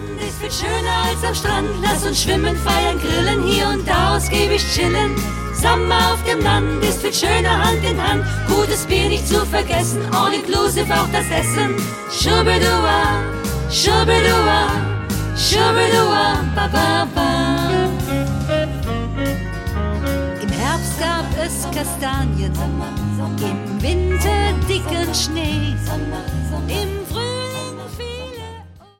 Land ist viel schöner als am Strand. Lass uns schwimmen, feiern, grillen, hier und da ausgiebig chillen. Sommer auf dem Land ist viel schöner Hand in Hand. Gutes Bier nicht zu vergessen, all inclusive auch das Essen. Schubidua, schubidua, schubidua, ba ba ba. Im Herbst gab es Kastanien, im Winter dicken Schnee, im Frühling